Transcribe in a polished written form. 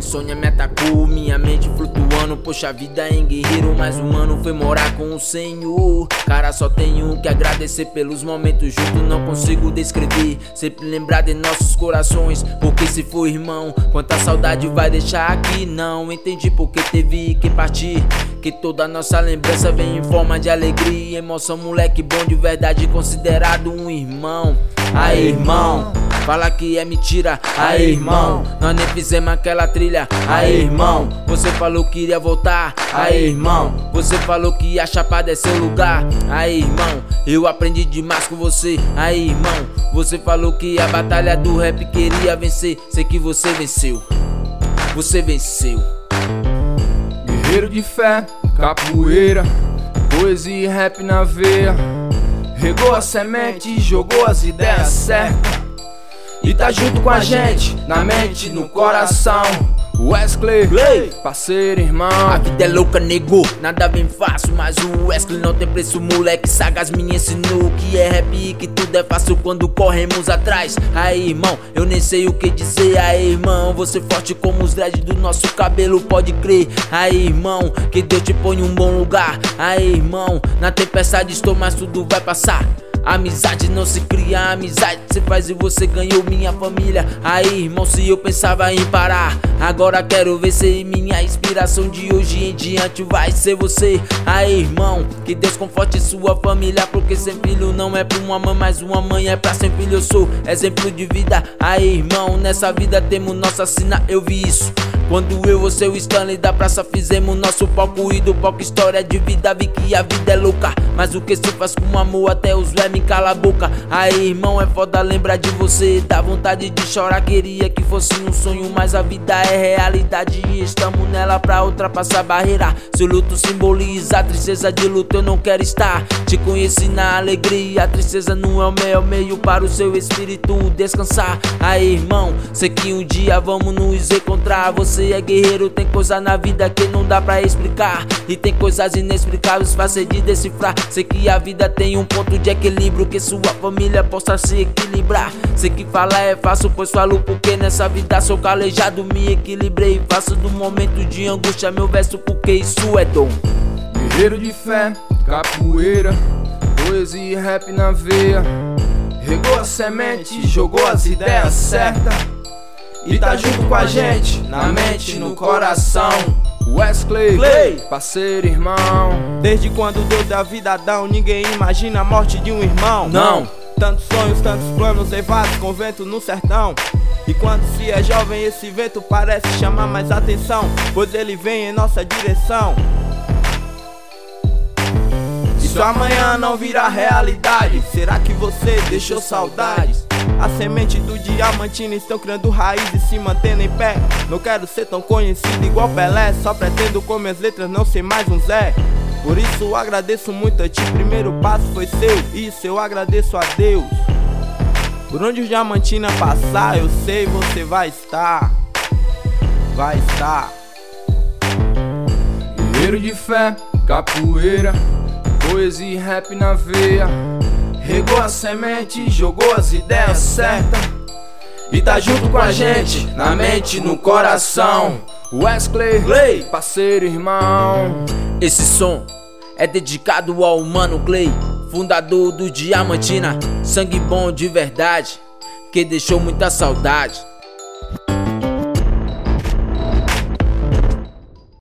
insônia me atacou, minha mente flutuando. Poxa, a vida em guerreiro, mas o mano foi morar com o Senhor. Cara, só tenho que agradecer pelos momentos juntos, não consigo descrever. Sempre lembrar de nossos corações, porque se for irmão, quanta saudade vai deixar aqui. Não entendi porque teve que partir, que toda nossa lembrança vem em forma de alegria, emoção. Moleque bom de verdade, considerado um irmão. Aí, irmão, fala que é mentira. Aí, irmão, nós nem fizemos aquela trilha. Aí, irmão, você falou que iria voltar. Aí, irmão, você falou que ia chapar é seu lugar. Aí, irmão, eu aprendi demais com você. Aí, irmão, você falou que a batalha do rap queria vencer. Sei que você venceu, você venceu. Guerreiro de fé, capoeira, poesia e rap na veia. Regou a semente e jogou as ideias certas, e tá junto com a gente, na mente, no coração. Wesley, parceiro, irmão. A vida é louca, nego, nada vem fácil, mas o Wesley não tem preço. Moleque sagaz me ensinou que é rap e que tudo é fácil quando corremos atrás. Aí, irmão, eu nem sei o que dizer. Aí, irmão, você forte como os dreads do nosso cabelo, pode crer. Aí, irmão, que Deus te põe em um bom lugar. Aí, irmão, na tempestade estou, mas tudo vai passar. Amizade não se cria, amizade se faz e você ganhou minha família. Aí, irmão, se eu pensava em parar, agora quero ver se minha inspiração de hoje em diante vai ser você. Aí, irmão, que Deus conforte sua família, porque sem filho não é pra uma mãe, mas uma mãe é pra sem filho. Eu sou exemplo de vida. Aí, irmão, nessa vida temos nossa sina, eu vi isso quando eu, você e o Stanley da praça fizemos nosso palco, e do palco história de vida. Vi que a vida é louca, mas o que se faz com amor até os velhos me cala a boca. Aí, irmão, é foda lembrar de você, dá vontade de chorar, queria que fosse um sonho, mas a vida é realidade e estamos nela pra ultrapassar a barreira. Seu luto simboliza a tristeza de luto, eu não quero estar. Te conheci na alegria, a tristeza não é o melhor meio para o seu espírito descansar. Aí, irmão, sei que um dia vamos nos encontrar. Você é guerreiro, tem coisa na vida que não dá pra explicar, e tem coisas inexplicáveis fáceis de decifrar. Sei que a vida tem um ponto de equilíbrio, que sua família possa se equilibrar. Sei que falar é fácil, pois falo porque nessa vida sou calejado. Me equilibrei, faço do momento de angústia meu verso, porque isso é dom. Guerreiro de fé, capoeira, poesia e rap na veia. Regou a semente, jogou as ideias certas, e tá junto com a gente, na mente, no coração. Wesley, parceiro, irmão. Desde quando Deus dá vida a Adão, ninguém imagina a morte de um irmão. Não. Tantos sonhos, tantos planos levados com vento no sertão. E quando se é jovem, esse vento parece chamar mais atenção, pois ele vem em nossa direção. E se amanhã não virar realidade, será que você deixou saudades? A semente do Diamantina estão criando raízes e se mantendo em pé. Não quero ser tão conhecido igual Pelé, só pretendo com minhas letras não ser mais um Zé. Por isso eu agradeço muito a ti, primeiro passo foi seu, isso eu agradeço a Deus. Por onde o Diamantina passar, eu sei você vai estar. Vai estar. Guerreiro de fé, capoeira, poesia e rap na veia. Regou a semente, jogou as ideias certas, e tá junto com a gente, na mente, no coração. Wesley, parceiro, irmão. Esse som é dedicado ao mano Clay, fundador do Diamantina, sangue bom de verdade, que deixou muita saudade.